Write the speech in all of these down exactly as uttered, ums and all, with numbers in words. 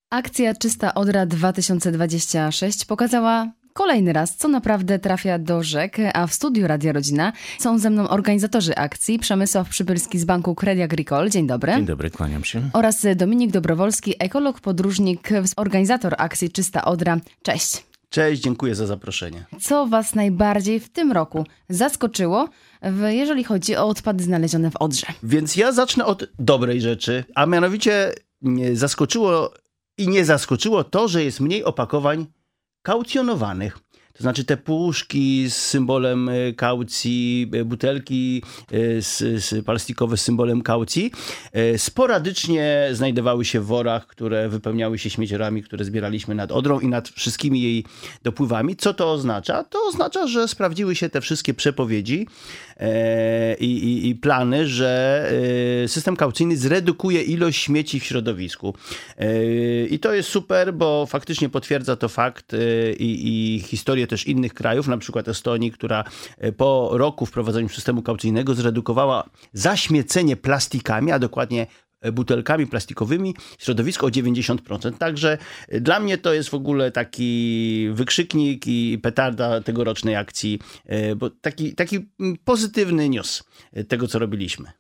Akcja Czysta Odra dwa tysiące dwudziesty szósty pokazała kolejny raz, co naprawdę trafia do rzek, a w studiu Radia Rodzina są ze mną organizatorzy akcji, Przemysław Przybylski z Banku Crédit Agricole. Dzień dobry. Dzień dobry, kłaniam się. Oraz Dominik Dobrowolski, ekolog, podróżnik, organizator akcji Czysta Odra. Cześć. Cześć, dziękuję za zaproszenie. Co was najbardziej w tym roku zaskoczyło, jeżeli chodzi o odpady znalezione w Odrze? Więc ja zacznę od dobrej rzeczy, a mianowicie zaskoczyło i nie zaskoczyło to, że jest mniej opakowań kaucjonowanych. To znaczy te puszki z symbolem kaucji, butelki z, z plastikowe z symbolem kaucji sporadycznie znajdowały się w worach, które wypełniały się śmieciorami, które zbieraliśmy nad Odrą i nad wszystkimi jej dopływami. Co to oznacza? To oznacza, że sprawdziły się te wszystkie przepowiedzi i, i, i plany, że system kaucyjny zredukuje ilość śmieci w środowisku. I to jest super, bo faktycznie potwierdza to fakt i, i historię też innych krajów, na przykład Estonii, która po roku wprowadzenia systemu kaucyjnego zredukowała zaśmiecenie plastikami, a dokładnie butelkami plastikowymi środowisko o dziewięćdziesiąt procent. Także dla mnie to jest w ogóle taki wykrzyknik i petarda tegorocznej akcji, bo taki, taki pozytywny news tego, co robiliśmy.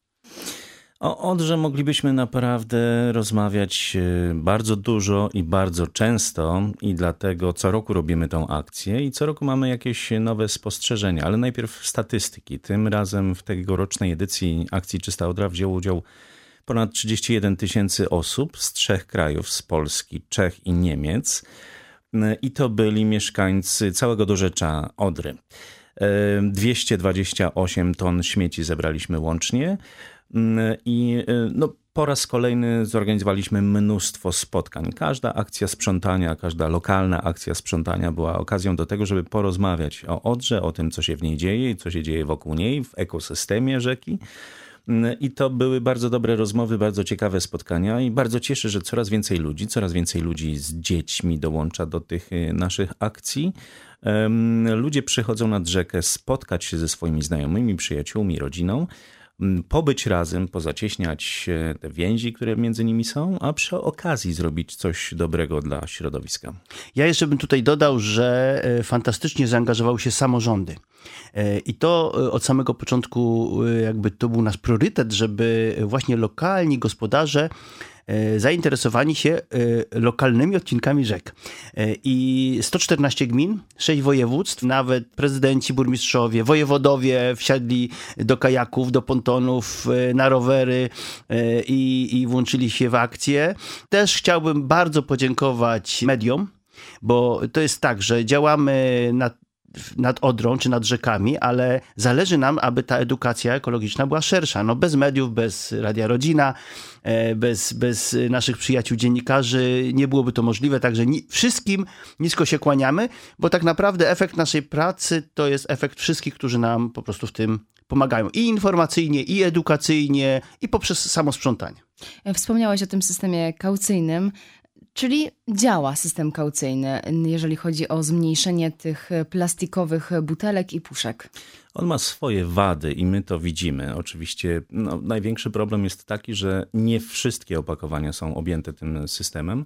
O Odrze moglibyśmy naprawdę rozmawiać bardzo dużo i bardzo często i dlatego co roku robimy tą akcję i co roku mamy jakieś nowe spostrzeżenia, ale najpierw statystyki. Tym razem w tegorocznej edycji akcji Czysta Odra wzięło udział ponad trzydzieści jeden tysięcy osób z trzech krajów, z Polski, Czech i Niemiec. I to byli mieszkańcy całego dorzecza Odry. dwieście dwadzieścia osiem ton śmieci zebraliśmy łącznie. I no, po raz kolejny zorganizowaliśmy mnóstwo spotkań. Każda akcja sprzątania, każda lokalna akcja sprzątania była okazją do tego, żeby porozmawiać o Odrze, o tym, co się w niej dzieje i co się dzieje wokół niej, w ekosystemie rzeki. I to były bardzo dobre rozmowy, bardzo ciekawe spotkania i bardzo cieszę, że coraz więcej ludzi, coraz więcej ludzi z dziećmi dołącza do tych naszych akcji. Ludzie przychodzą nad rzekę spotkać się ze swoimi znajomymi, przyjaciółmi, rodziną, pobyć razem, pozacieśniać te więzi, które między nimi są, a przy okazji zrobić coś dobrego dla środowiska. Ja jeszcze bym tutaj dodał, że fantastycznie zaangażowały się samorządy. I to od samego początku jakby to był nasz priorytet, żeby właśnie lokalni gospodarze zainteresowani się lokalnymi odcinkami rzek. I sto czternaście gmin, sześć województw, nawet prezydenci, burmistrzowie, wojewodowie wsiadli do kajaków, do pontonów, na rowery i, i włączyli się w akcję. Też chciałbym bardzo podziękować mediom, bo to jest tak, że działamy na nad Odrą czy nad rzekami, ale zależy nam, aby ta edukacja ekologiczna była szersza. No bez mediów, bez Radia Rodzina, bez, bez naszych przyjaciół dziennikarzy nie byłoby to możliwe, także ni- wszystkim nisko się kłaniamy, bo tak naprawdę efekt naszej pracy to jest efekt wszystkich, którzy nam po prostu w tym pomagają i informacyjnie, i edukacyjnie, i poprzez samo sprzątanie. Wspomniałeś o tym systemie kaucyjnym. Czyli działa system kaucyjny, jeżeli chodzi o zmniejszenie tych plastikowych butelek i puszek. On ma swoje wady i my to widzimy. Oczywiście no, największy problem jest taki, że nie wszystkie opakowania są objęte tym systemem.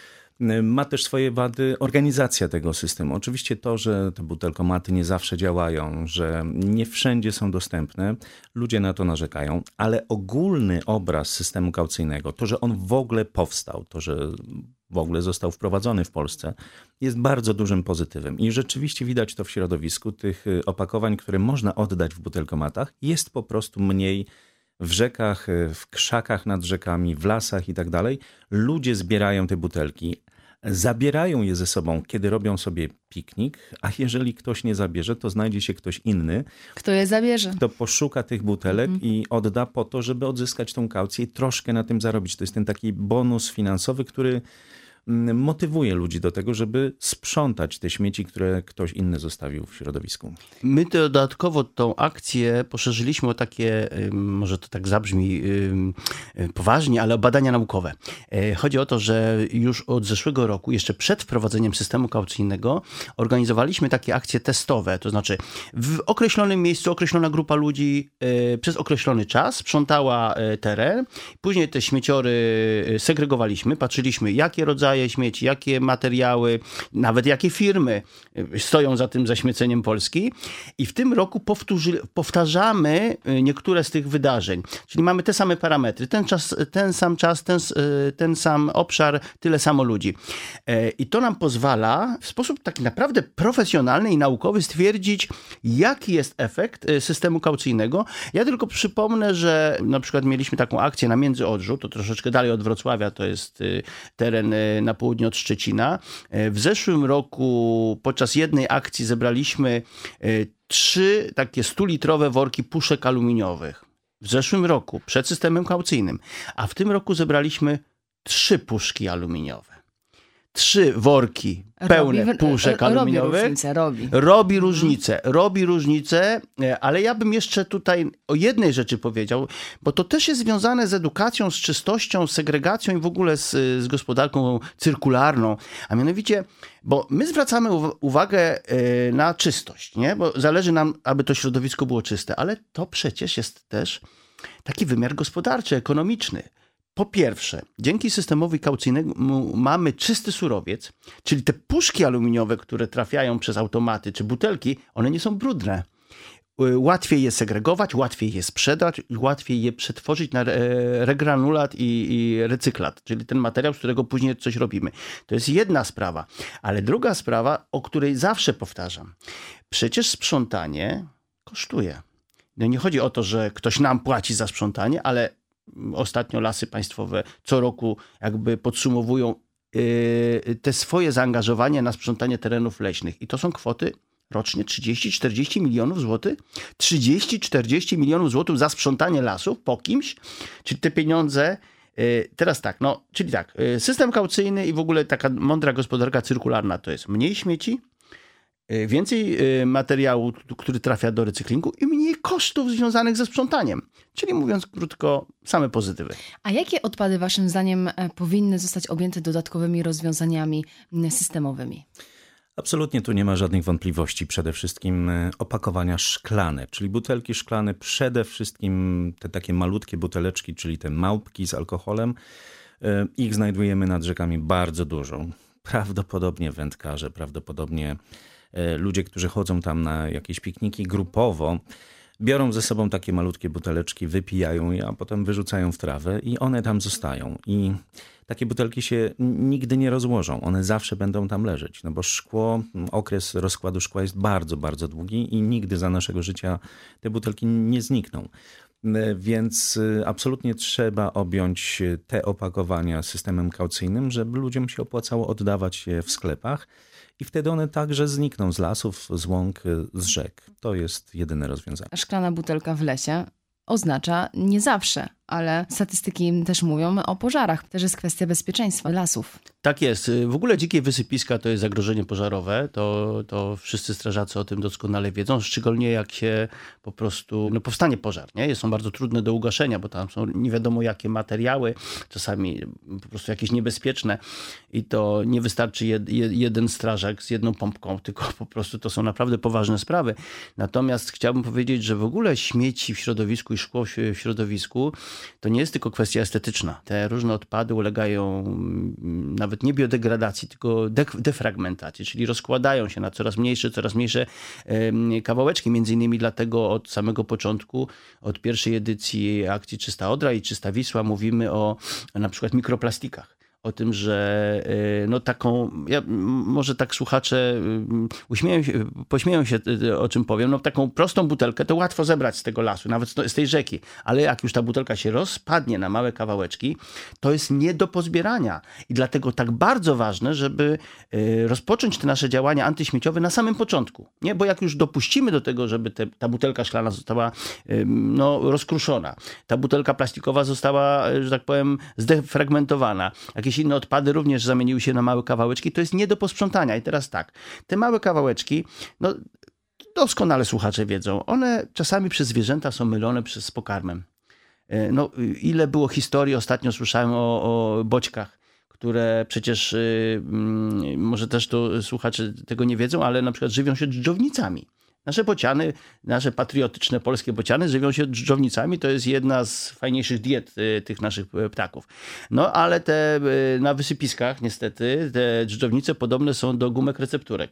Ma też swoje wady organizacja tego systemu. Oczywiście to, że te butelkomaty nie zawsze działają, że nie wszędzie są dostępne, ludzie na to narzekają, ale ogólny obraz systemu kaucyjnego, to, że on w ogóle powstał, to, że w ogóle został wprowadzony w Polsce, jest bardzo dużym pozytywem. I rzeczywiście widać to w środowisku. Tych opakowań, które można oddać w butelkomatach, jest po prostu mniej w rzekach, w krzakach nad rzekami, w lasach i tak dalej. Ludzie zbierają te butelki, zabierają je ze sobą, kiedy robią sobie piknik, a jeżeli ktoś nie zabierze, to znajdzie się ktoś inny, kto je zabierze, kto poszuka tych butelek mhm. i odda po to, żeby odzyskać tą kaucję i troszkę na tym zarobić. To jest ten taki bonus finansowy, który motywuje ludzi do tego, żeby sprzątać te śmieci, które ktoś inny zostawił w środowisku. My dodatkowo tą akcję poszerzyliśmy o takie, może to tak zabrzmi poważnie, ale o badania naukowe. Chodzi o to, że już od zeszłego roku, jeszcze przed wprowadzeniem systemu kaucyjnego, organizowaliśmy takie akcje testowe, to znaczy w określonym miejscu określona grupa ludzi przez określony czas sprzątała teren, później te śmieciory segregowaliśmy, patrzyliśmy jakie rodzaje śmieci, jakie materiały, nawet jakie firmy stoją za tym zaśmieceniem Polski i w tym roku powtórzy, powtarzamy niektóre z tych wydarzeń, czyli mamy te same parametry, ten, czas, ten sam czas, ten, ten sam obszar, tyle samo ludzi. I to nam pozwala w sposób taki naprawdę profesjonalny i naukowy stwierdzić, jaki jest efekt systemu kaucyjnego. Ja tylko przypomnę, że na przykład mieliśmy taką akcję na Międzyodrzu, to troszeczkę dalej od Wrocławia, to jest teren na południe od Szczecina. W zeszłym roku podczas jednej akcji zebraliśmy trzy takie stulitrowe worki puszek aluminiowych. W zeszłym roku, przed systemem kaucyjnym. A w tym roku zebraliśmy trzy puszki aluminiowe. Trzy worki pełne robi, puszek aluminiowych. Robi różnicę, robi. Robi różnicę, robi różnicę, ale ja bym jeszcze tutaj o jednej rzeczy powiedział, bo to też jest związane z edukacją, z czystością, z segregacją i w ogóle z, z gospodarką cyrkularną. A mianowicie, bo my zwracamy uwagę na czystość, nie? Bo zależy nam, aby to środowisko było czyste, ale to przecież jest też taki wymiar gospodarczy, ekonomiczny. Po pierwsze, dzięki systemowi kaucyjnemu mamy czysty surowiec, czyli te puszki aluminiowe, które trafiają przez automaty czy butelki, one nie są brudne. Łatwiej je segregować, łatwiej je sprzedać, łatwiej je przetworzyć na regranulat i, i recyklat, czyli ten materiał, z którego później coś robimy. To jest jedna sprawa. Ale druga sprawa, o której zawsze powtarzam. Przecież sprzątanie kosztuje. No nie chodzi o to, że ktoś nam płaci za sprzątanie, ale ostatnio Lasy Państwowe co roku jakby podsumowują te swoje zaangażowanie na sprzątanie terenów leśnych. I to są kwoty rocznie trzydzieści czterdzieści milionów złotych. trzydzieści czterdzieści milionów złotych za sprzątanie lasów po kimś. Czyli te pieniądze... Teraz tak, no, czyli tak, system kaucyjny i w ogóle taka mądra gospodarka cyrkularna to jest mniej śmieci, więcej materiału, który trafia do recyklingu i mniej kosztów związanych ze sprzątaniem. Czyli mówiąc krótko, same pozytywy. A jakie odpady waszym zdaniem powinny zostać objęte dodatkowymi rozwiązaniami systemowymi? Absolutnie tu nie ma żadnych wątpliwości. Przede wszystkim opakowania szklane, czyli butelki szklane, przede wszystkim te takie malutkie buteleczki, czyli te małpki z alkoholem. Ich znajdujemy nad rzekami bardzo dużo. Prawdopodobnie wędkarze, prawdopodobnie ludzie, którzy chodzą tam na jakieś pikniki grupowo, biorą ze sobą takie malutkie buteleczki, wypijają je, a potem wyrzucają w trawę i one tam zostają. I takie butelki się nigdy nie rozłożą. One zawsze będą tam leżeć, no bo szkło, okres rozkładu szkła jest bardzo, bardzo długi i nigdy za naszego życia te butelki nie znikną. Więc absolutnie trzeba objąć te opakowania systemem kaucyjnym, żeby ludziom się opłacało oddawać je w sklepach i wtedy one także znikną z lasów, z łąk, z rzek. To jest jedyne rozwiązanie. Szklana butelka w lesie oznacza nie zawsze, ale statystyki też mówią o pożarach. Też jest kwestia bezpieczeństwa lasów. Tak jest. W ogóle dzikie wysypiska to jest zagrożenie pożarowe. To, to wszyscy strażacy o tym doskonale wiedzą. Szczególnie jak się po prostu no powstanie pożar. Nie? Są bardzo trudne do ugaszenia, bo tam są nie wiadomo jakie materiały, czasami po prostu jakieś niebezpieczne. I to nie wystarczy jed, jeden strażak z jedną pompką, tylko po prostu to są naprawdę poważne sprawy. Natomiast chciałbym powiedzieć, że w ogóle śmieci w środowisku i szkło w środowisku to nie jest tylko kwestia estetyczna. Te różne odpady ulegają nawet nie biodegradacji, tylko defragmentacji, czyli rozkładają się na coraz mniejsze, coraz mniejsze kawałeczki. Między innymi dlatego od samego początku, od pierwszej edycji akcji Czysta Odra i Czysta Wisła mówimy o na przykład mikroplastikach. O tym, że no taką, ja, może tak słuchacze uśmieją się, pośmieją się o czym powiem, no taką prostą butelkę to łatwo zebrać z tego lasu, nawet z tej rzeki, ale jak już ta butelka się rozpadnie na małe kawałeczki, to jest nie do pozbierania i dlatego tak bardzo ważne, żeby rozpocząć te nasze działania antyśmieciowe na samym początku, nie? Bo jak już dopuścimy do tego, żeby te, ta butelka szklana została no, rozkruszona, ta butelka plastikowa została, że tak powiem, zdefragmentowana, jakieś jakieś inne odpady również zamieniły się na małe kawałeczki. To jest nie do posprzątania. I teraz tak, te małe kawałeczki, no doskonale słuchacze wiedzą, one czasami przez zwierzęta są mylone przez, z pokarmem. No, ile było historii, ostatnio słyszałem o, o boćkach, które przecież, yy, może też to słuchacze tego nie wiedzą, ale na przykład żywią się dżdżownicami. Nasze bociany, nasze patriotyczne polskie bociany żywią się dżdżownicami. To jest jedna z fajniejszych diet y, tych naszych ptaków. No ale te y, na wysypiskach niestety te dżdżownice podobne są do gumek recepturek.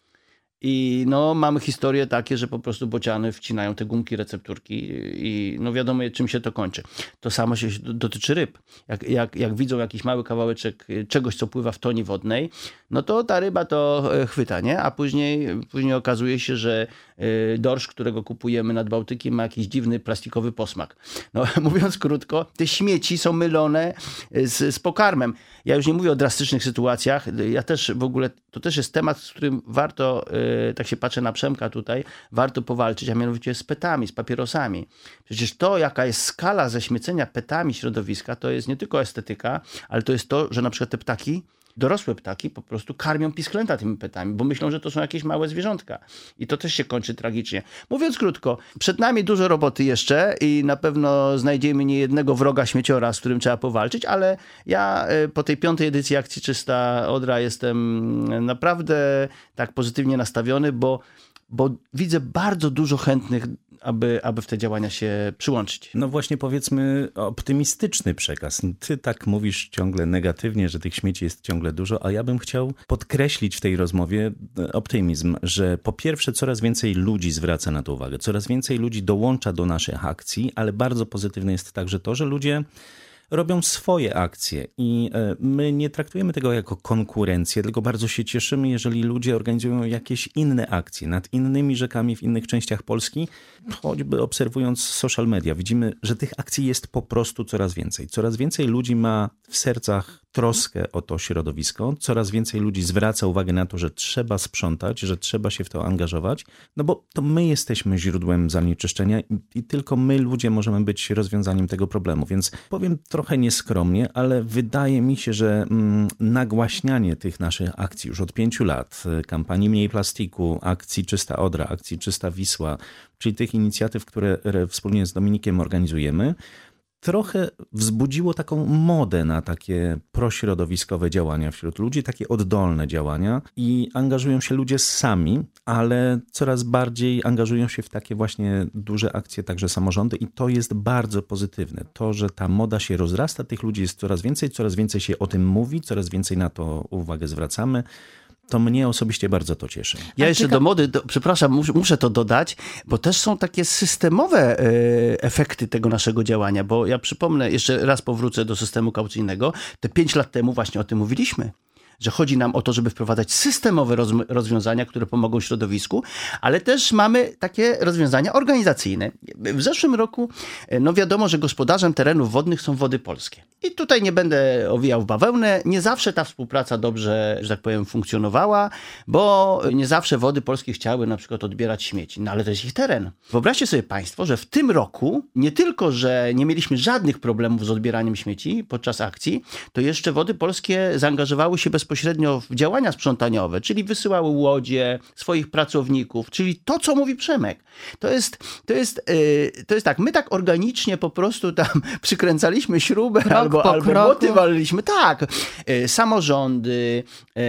I no, mamy historie takie, że po prostu bociany wcinają te gumki, recepturki i no wiadomo, czym się to kończy. To samo się dotyczy ryb. Jak, jak, jak widzą jakiś mały kawałeczek czegoś, co pływa w toni wodnej, no to ta ryba to chwyta, nie? A później, później okazuje się, że dorsz, którego kupujemy nad Bałtykiem, ma jakiś dziwny plastikowy posmak. No, mówiąc krótko, te śmieci są mylone z, z pokarmem. Ja już nie mówię o drastycznych sytuacjach. Ja też w ogóle, to też jest temat, z którym warto, tak się patrzę na Przemka tutaj, warto powalczyć, a mianowicie z petami, z papierosami. Przecież to, jaka jest skala ześmiecenia petami środowiska, to jest nie tylko estetyka, ale to jest to, że na przykład te ptaki, dorosłe ptaki po prostu karmią pisklęta tymi petami, bo myślą, że to są jakieś małe zwierzątka. I to też się kończy tragicznie. Mówiąc krótko, przed nami dużo roboty jeszcze i na pewno znajdziemy niejednego wroga śmieciora, z którym trzeba powalczyć, ale ja po tej piątej edycji Akcji Czysta Odra jestem naprawdę tak pozytywnie nastawiony, bo, bo widzę bardzo dużo chętnych, aby, aby w te działania się przyłączyć. No właśnie, powiedzmy, optymistyczny przekaz. Ty tak mówisz ciągle negatywnie, że tych śmieci jest ciągle dużo, a ja bym chciał podkreślić w tej rozmowie optymizm, że po pierwsze coraz więcej ludzi zwraca na to uwagę, coraz więcej ludzi dołącza do naszych akcji, ale bardzo pozytywne jest także to, że ludzie robią swoje akcje i my nie traktujemy tego jako konkurencję, tylko bardzo się cieszymy, jeżeli ludzie organizują jakieś inne akcje nad innymi rzekami w innych częściach Polski, choćby obserwując social media. Widzimy, że tych akcji jest po prostu coraz więcej. Coraz więcej ludzi ma w sercach troskę o to środowisko, coraz więcej ludzi zwraca uwagę na to, że trzeba sprzątać, że trzeba się w to angażować, no bo to my jesteśmy źródłem zanieczyszczenia i, i tylko my, ludzie, możemy być rozwiązaniem tego problemu. Więc powiem trochę nieskromnie, ale wydaje mi się, że mm, nagłaśnianie tych naszych akcji już od pięciu lat, kampanii Mniej Plastiku, akcji Czysta Odra, akcji Czysta Wisła, czyli tych inicjatyw, które wspólnie z Dominikiem organizujemy, trochę wzbudziło taką modę na takie prośrodowiskowe działania wśród ludzi, takie oddolne działania i angażują się ludzie sami, ale coraz bardziej angażują się w takie właśnie duże akcje także samorządy i to jest bardzo pozytywne. To, że ta moda się rozrasta, tych ludzi jest coraz więcej, coraz więcej się o tym mówi, coraz więcej na to uwagę zwracamy. To mnie osobiście bardzo to cieszy. Ja jeszcze do mody, do, przepraszam, muszę, muszę to dodać, bo też są takie systemowe y, efekty tego naszego działania, bo ja przypomnę, jeszcze raz powrócę do systemu kaucyjnego. Te pięć lat temu właśnie o tym mówiliśmy, że chodzi nam o to, żeby wprowadzać systemowe roz, rozwiązania, które pomogą środowisku, ale też mamy takie rozwiązania organizacyjne. W zeszłym roku, no wiadomo, że gospodarzem terenów wodnych są Wody Polskie. I tutaj nie będę owijał w bawełnę. Nie zawsze ta współpraca dobrze, że tak powiem, funkcjonowała, bo nie zawsze Wody Polskie chciały na przykład odbierać śmieci, no ale to jest ich teren. Wyobraźcie sobie państwo, że w tym roku nie tylko, że nie mieliśmy żadnych problemów z odbieraniem śmieci podczas akcji, to jeszcze Wody Polskie zaangażowały się bezpośrednio w działania sprzątaniowe, czyli wysyłały łodzie, swoich pracowników, czyli to, co mówi Przemek. To jest, to jest, yy, to jest tak, my tak organicznie po prostu tam przykręcaliśmy śrubę Krok albo, albo kroku. boty waliliśmy. Tak, yy, samorządy,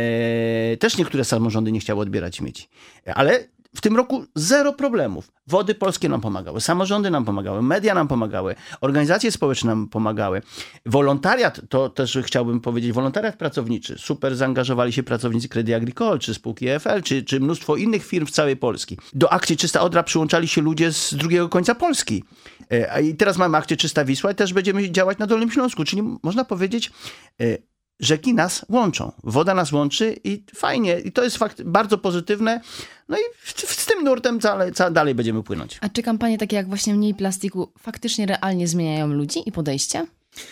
yy, też niektóre samorządy nie chciały odbierać śmieci, ale w tym roku zero problemów. Wody Polskie nam pomagały, samorządy nam pomagały, media nam pomagały, organizacje społeczne nam pomagały. Wolontariat, to też chciałbym powiedzieć, wolontariat pracowniczy. Super zaangażowali się pracownicy Crédit Agricole, czy spółki E F L, czy, czy mnóstwo innych firm w całej Polski. Do akcji Czysta Odra przyłączali się ludzie z drugiego końca Polski. I teraz mamy akcję Czysta Wisła i też będziemy działać na Dolnym Śląsku. Czyli można powiedzieć, rzeki nas łączą, woda nas łączy i fajnie. I to jest fakt bardzo pozytywne. No i z tym nurtem cale, cale dalej będziemy płynąć. A czy kampanie takie jak właśnie Mniej Plastiku faktycznie realnie zmieniają ludzi i podejście?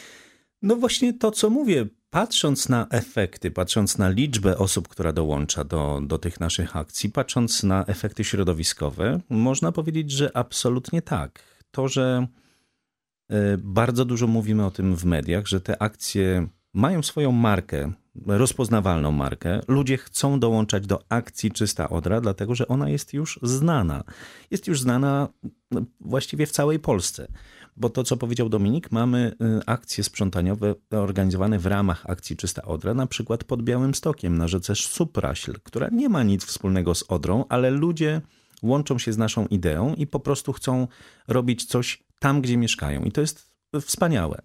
No właśnie to, co mówię. Patrząc na efekty, patrząc na liczbę osób, która dołącza do, do tych naszych akcji, patrząc na efekty środowiskowe, można powiedzieć, że absolutnie tak. To, że bardzo dużo mówimy o tym w mediach, że te akcje mają swoją markę, rozpoznawalną markę. Ludzie chcą dołączać do akcji Czysta Odra, dlatego że ona jest już znana. Jest już znana właściwie w całej Polsce. Bo to, co powiedział Dominik, mamy akcje sprzątaniowe organizowane w ramach akcji Czysta Odra, na przykład pod Białymstokiem na rzece Supraśl, która nie ma nic wspólnego z Odrą, ale ludzie łączą się z naszą ideą i po prostu chcą robić coś tam, gdzie mieszkają. I to jest wspaniałe.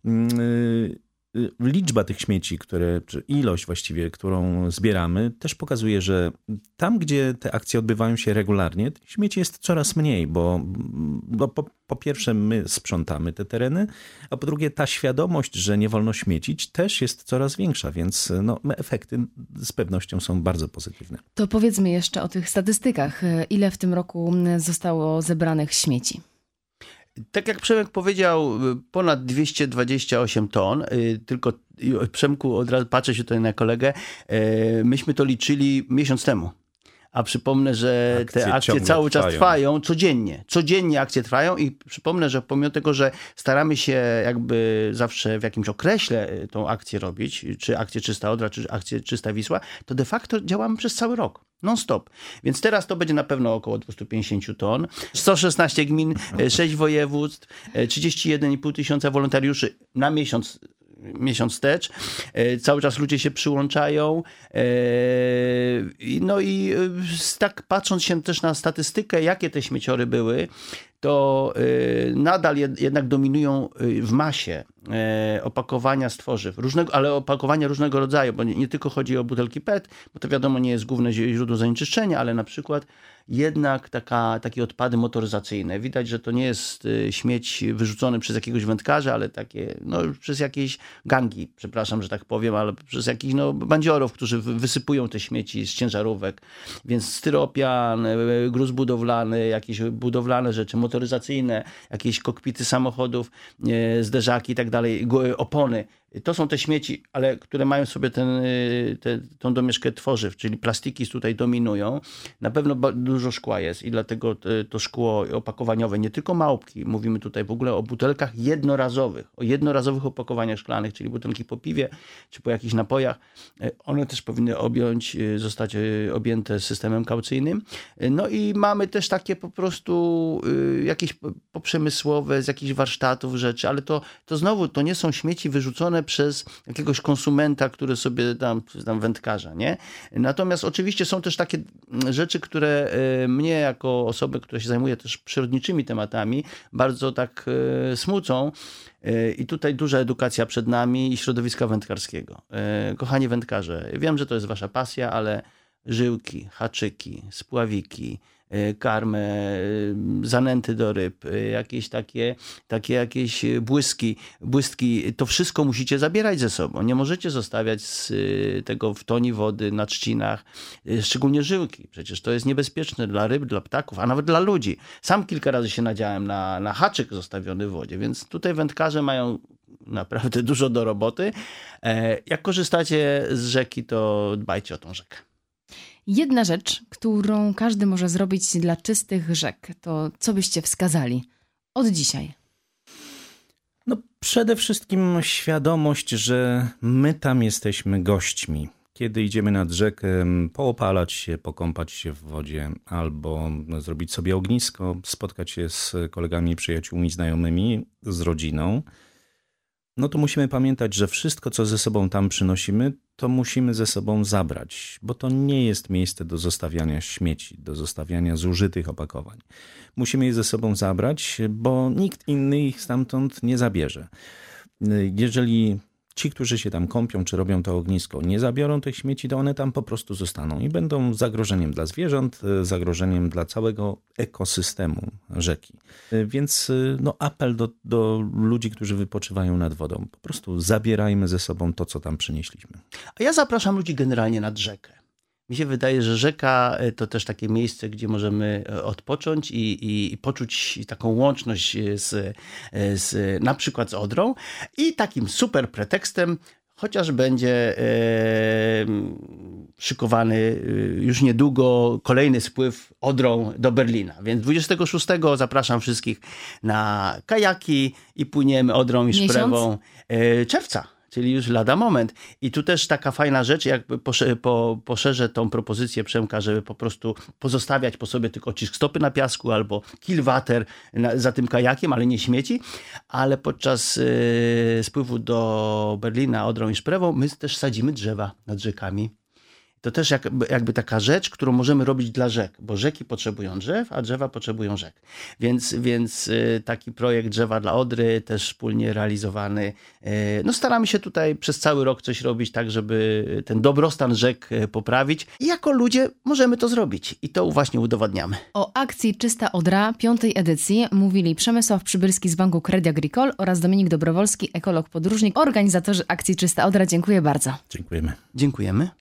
Liczba tych śmieci, które, czy ilość właściwie, którą zbieramy, też pokazuje, że tam, gdzie te akcje odbywają się regularnie, śmieci jest coraz mniej, bo, bo po, po pierwsze my sprzątamy te tereny, a po drugie ta świadomość, że nie wolno śmiecić, też jest coraz większa, więc no, efekty z pewnością są bardzo pozytywne. To powiedzmy jeszcze o tych statystykach. Ile w tym roku zostało zebranych śmieci? Tak jak Przemek powiedział, ponad dwieście dwadzieścia osiem ton, tylko Przemku, od razu patrzę się tutaj na kolegę, myśmy to liczyli miesiąc temu. A przypomnę, że akcje te akcje cały czas trwają. trwają, codziennie. Codziennie akcje trwają i przypomnę, że pomimo tego, że staramy się jakby zawsze w jakimś określe tą akcję robić, czy akcję Czysta Odra, czy akcję Czysta Wisła, to de facto działamy przez cały rok. Non-stop. Więc teraz to będzie na pewno około dwieście pięćdziesiąt ton. sto szesnaście gmin, sześć województw, trzydzieści jeden i pół tysiąca wolontariuszy na miesiąc. miesiąc wstecz. Cały czas ludzie się przyłączają. No i tak patrząc się też na statystykę, jakie te śmieciory były, to nadal jednak dominują w masie opakowania z tworzyw, różnego, ale opakowania różnego rodzaju, bo nie, nie tylko chodzi o butelki P E T, bo to wiadomo nie jest główne źródło zanieczyszczenia, ale na przykład jednak taka, takie odpady motoryzacyjne. Widać, że to nie jest śmieć wyrzucony przez jakiegoś wędkarza, ale takie, no przez jakieś gangi, przepraszam, że tak powiem, ale przez jakichś no, bandziorów, którzy wysypują te śmieci z ciężarówek. Więc styropian, gruz budowlany, jakieś budowlane rzeczy, motoryzacyjne, jakieś kokpity samochodów, zderzaki i tak dalej, opony. To są te śmieci, ale które mają sobie ten, te, tą domieszkę tworzyw, czyli plastiki tutaj dominują. Na pewno dużo szkła jest i dlatego to szkło opakowaniowe, nie tylko małpki, mówimy tutaj w ogóle o butelkach jednorazowych, o jednorazowych opakowaniach szklanych, czyli butelki po piwie czy po jakichś napojach. One też powinny objąć, zostać objęte systemem kaucyjnym. No i mamy też takie po prostu jakieś poprzemysłowe z jakichś warsztatów rzeczy, ale to, to znowu to nie są śmieci wyrzucone przez jakiegoś konsumenta, który sobie tam, tam wędkarza, nie? Natomiast oczywiście są też takie rzeczy, które mnie jako osobę, która się zajmuje też przyrodniczymi tematami, bardzo tak smucą. I tutaj duża edukacja przed nami i środowiska wędkarskiego. Kochani wędkarze, wiem, że to jest wasza pasja, ale żyłki, haczyki, spławiki, karmę, zanęty do ryb, jakieś takie, takie jakieś błyski, błystki, to wszystko musicie zabierać ze sobą. Nie możecie zostawiać z tego w toni wody na trzcinach, szczególnie żyłki. Przecież to jest niebezpieczne dla ryb, dla ptaków, a nawet dla ludzi. Sam kilka razy się nadziałem na, na haczyk zostawiony w wodzie, więc tutaj wędkarze mają naprawdę dużo do roboty. Jak korzystacie z rzeki, to dbajcie o tą rzekę. Jedna rzecz, którą każdy może zrobić dla czystych rzek, to co byście wskazali od dzisiaj? No przede wszystkim świadomość, że my tam jesteśmy gośćmi. Kiedy idziemy nad rzekę, poopalać się, pokąpać się w wodzie albo zrobić sobie ognisko, spotkać się z kolegami, przyjaciółmi, znajomymi, z rodziną, no to musimy pamiętać, że wszystko, co ze sobą tam przynosimy, to musimy ze sobą zabrać, bo to nie jest miejsce do zostawiania śmieci, do zostawiania zużytych opakowań. Musimy je ze sobą zabrać, bo nikt inny ich stamtąd nie zabierze. Jeżeli ci, którzy się tam kąpią, czy robią to ognisko, nie zabiorą tych śmieci, to one tam po prostu zostaną i będą zagrożeniem dla zwierząt, zagrożeniem dla całego ekosystemu rzeki. Więc no, apel do, do ludzi, którzy wypoczywają nad wodą. Po prostu zabierajmy ze sobą to, co tam przynieśliśmy. A ja zapraszam ludzi generalnie nad rzekę. Mi się wydaje, że rzeka to też takie miejsce, gdzie możemy odpocząć i, i, i poczuć taką łączność z, z, na przykład z Odrą. I takim super pretekstem chociaż będzie e, szykowany już niedługo kolejny spływ Odrą do Berlina. Więc dwudziestego szóstego zapraszam wszystkich na kajaki i płyniemy Odrą i Szprewą e, czerwca. czyli już lada moment. I tu też taka fajna rzecz, jakby posze, po, poszerzę tą propozycję Przemka, żeby po prostu pozostawiać po sobie tylko odcisk stopy na piasku albo kilwater na, za tym kajakiem, ale nie śmieci. Ale podczas yy, spływu do Berlina Odrą i Szprewą my też sadzimy drzewa nad rzekami. To też jakby, jakby taka rzecz, którą możemy robić dla rzek, bo rzeki potrzebują drzew, a drzewa potrzebują rzek. Więc, więc taki projekt Drzewa dla Odry też wspólnie realizowany. No staramy się tutaj przez cały rok coś robić tak, żeby ten dobrostan rzek poprawić. I jako ludzie możemy to zrobić. I to właśnie udowadniamy. O akcji Czysta Odra piątej edycji mówili Przemysław Przybylski z Banku Crédit Agricole oraz Dominik Dobrowolski, ekolog podróżnik, organizatorzy akcji Czysta Odra. Dziękuję bardzo. Dziękujemy. Dziękujemy.